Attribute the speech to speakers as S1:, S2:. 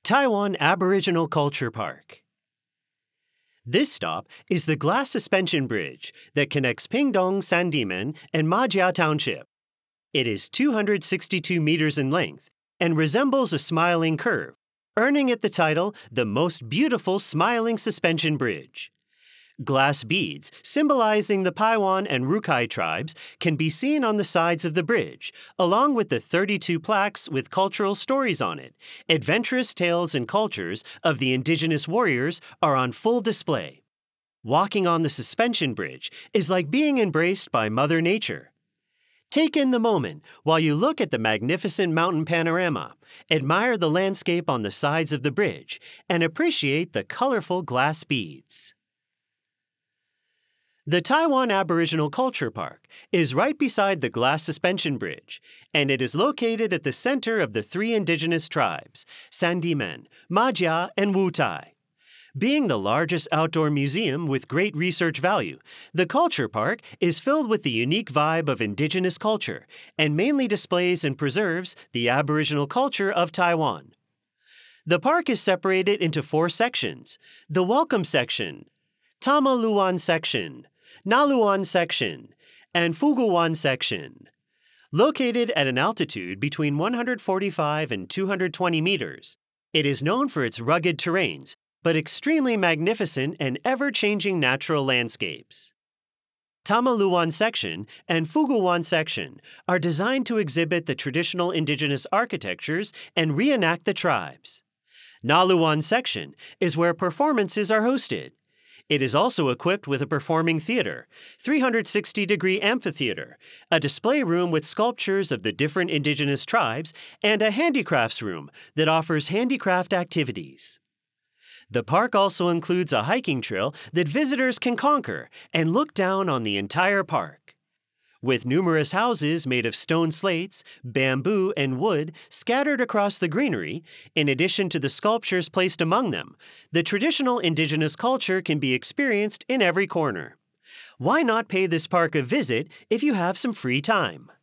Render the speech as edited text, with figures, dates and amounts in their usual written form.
S1: Taiwan Aboriginal Culture Park. This stop is the glass suspension bridge that connects Pingdong, Sandiman, and Majia Township. It is 262 meters in length and resembles a smiling curve, earning it the title the most beautiful smiling suspension bridge. Glass beads symbolizing the Paiwan and Rukai tribes can be seen on the sides of the bridge, along with the 32 plaques with cultural stories on it. Adventurous tales and cultures of the indigenous warriors are on full display. Walking on the suspension bridge is like being embraced by Mother Nature. Take in the moment while you look at the magnificent mountain panorama, admire the landscape on the sides of the bridge, and appreciate the colorful glass beads. The Taiwan Aboriginal Culture Park is right beside the glass suspension bridge, and it is located at the center of the three indigenous tribes, Sandiman, Majia, and Wutai. Being the largest outdoor museum with great research value, the Culture Park is filled with the unique vibe of indigenous culture and mainly displays and preserves the Aboriginal culture of Taiwan. The park is separated into 4 sections: the Welcome Section, Tamaluan Section, Naluan Section, and Fuguwan Section. Located at an altitude between 145 and 220 meters, it is known for its rugged terrains, but extremely magnificent and ever-changing natural landscapes. Tamaluan Section and Fuguwan Section are designed to exhibit the traditional indigenous architectures and reenact the tribes. Naluan Section is where performances are hosted. It is also equipped with a performing theater, 360-degree amphitheater, a display room with sculptures of the different indigenous tribes, and a handicrafts room that offers handicraft activities. The park also includes a hiking trail that visitors can conquer and look down on the entire park. With numerous houses made of stone slates, bamboo, and wood scattered across the greenery, in addition to the sculptures placed among them, the traditional indigenous culture can be experienced in every corner. Why not pay this park a visit if you have some free time?